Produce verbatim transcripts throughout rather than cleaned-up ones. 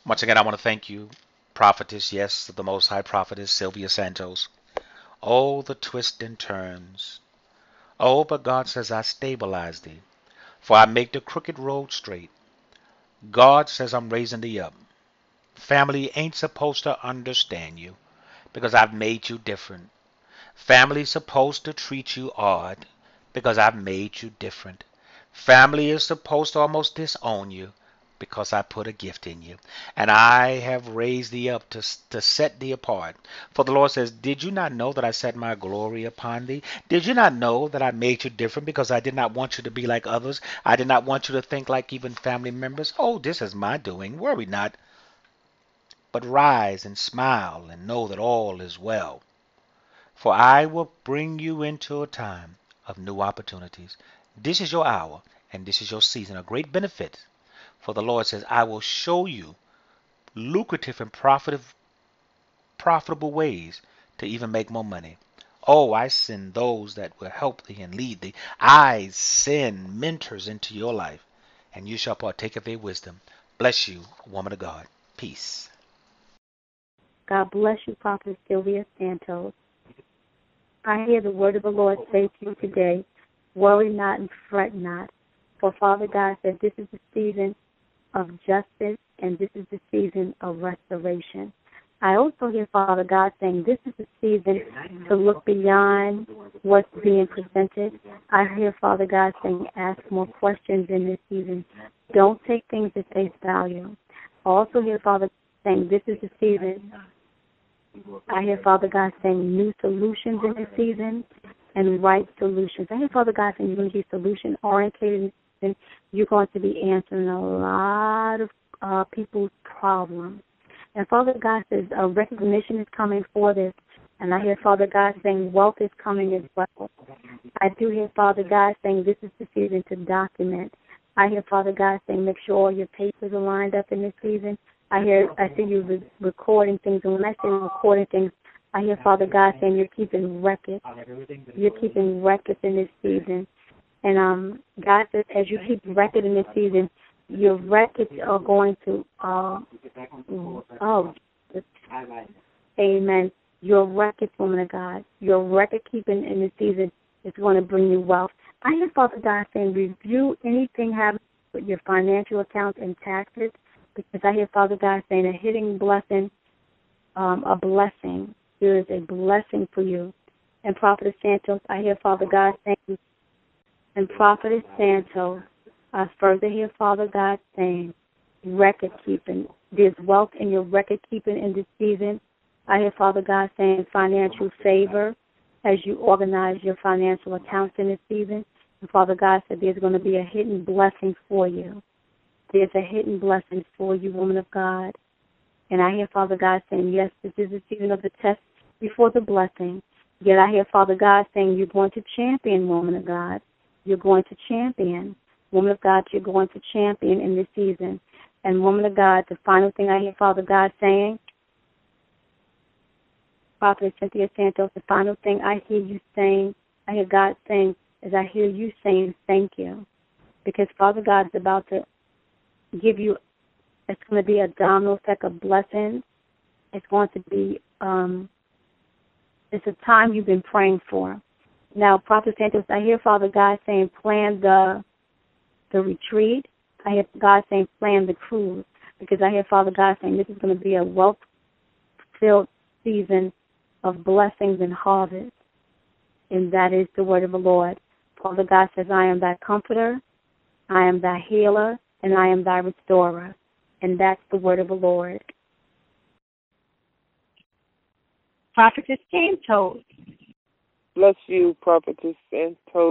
Once again, I want to thank you, prophetess, yes, the most high prophetess, Sylvia Santos. Oh, the twists and turns. Oh, but God says, I stabilize thee, for I make the crooked road straight. God says, I'm raising thee up. Family ain't supposed to understand you because I've made you different. Family's supposed to treat you odd because I've made you different. Family is supposed to almost disown you because I put a gift in you. And I have raised thee up to, to set thee apart. For the Lord says, did you not know that I set my glory upon thee? Did you not know that I made you different because I did not want you to be like others? I did not want you to think like even family members. Oh, this is my doing. Worry not, but rise and smile and know that all is well. For I will bring you into a time of new opportunities. This is your hour, and this is your season of great benefit. For the Lord says, I will show you lucrative and profitable, profitable ways to even make more money. Oh, I send those that will help thee and lead thee. I send mentors into your life, and you shall partake of their wisdom. Bless you, woman of God. Peace. God bless you, Prophet Sylvia Santos. I hear the word of the Lord say to you today, worry not and fret not. For Father God said this is the season of justice and this is the season of restoration. I also hear Father God saying this is the season to look beyond what's being presented. I hear Father God saying ask more questions in this season. Don't take things at face value. I also hear Father saying this is the season. I hear Father God saying new solutions in this season and right solutions. I hear Father God saying you're going to be solution oriented and you're going to be answering a lot of uh, people's problems. And Father God says a recognition is coming for this. And I hear Father God saying wealth is coming as well. I do hear Father God saying this is the season to document. I hear Father God saying make sure all your papers are lined up in this season. I hear, I see you re- recording things, and when I say recording things, I hear Father God saying you're keeping records. You're keeping records in this season. And um, God says as you keep record in this season, your records are going to, uh, oh, amen. Your records, woman of God, your record keeping in this season is going to bring you wealth. I hear Father God saying review anything having with your financial accounts and taxes, because I hear Father God saying a hidden blessing, um, a blessing. There is a blessing for you. And Prophetess Santos, I hear Father God saying, and Prophetess Santos, I further hear Father God saying, record keeping. There's wealth in your record keeping in this season. I hear Father God saying financial favor as you organize your financial accounts in this season. And Father God said there's going to be a hidden blessing for you. There's a hidden blessing for you, woman of God. And I hear Father God saying, yes, this is the season of the test before the blessing. Yet I hear Father God saying, you're going to champion, woman of God. You're going to champion. Woman of God, you're going to champion in this season. And woman of God, the final thing I hear Father God saying, Prophet Cynthia Santos, the final thing I hear you saying, I hear God saying, is I hear you saying thank you. Because Father God is about to give you, it's going to be a domino effect of blessings. It's going to be, um, it's a time you've been praying for. Now, Prophet Santos, I hear Father God saying plan the the retreat. I hear God saying plan the cruise, because I hear Father God saying this is going to be a wealth-filled season of blessings and harvest, and that is the word of the Lord. Father God says, I am thy comforter, I am thy healer, and I am thy restorer, and that's the word of the Lord. Prophetess Santos. Bless you, Prophetess Santos.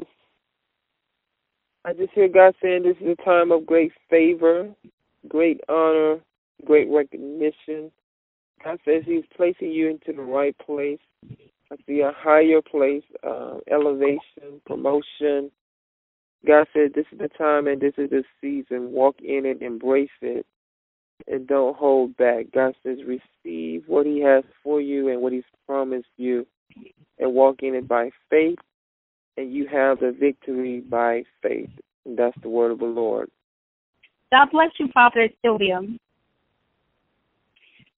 I just hear God saying this is a time of great favor, great honor, great recognition. God says he's placing you into the right place. I see a higher place, uh, elevation, promotion. God said this is the time and this is the season. Walk in it, embrace it, and don't hold back. God says receive what he has for you and what he's promised you, and walk in it by faith, and you have the victory by faith. And that's the word of the Lord. God bless you, Prophet Sylvia.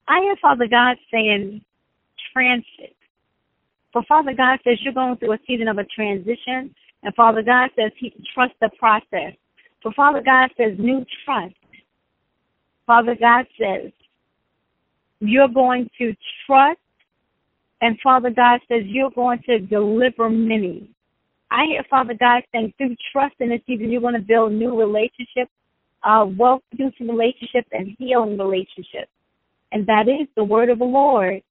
I hear Father God saying transit. For Father God says you're going through a season of a transition, and Father God says he trust the process. For Father God says new trust. Father God says you're going to trust, and Father God says you're going to deliver many. I hear Father God saying through trust in this season you're going to build new relationships, uh, wealth-producing relationships, and healing relationships. And that is the word of the Lord.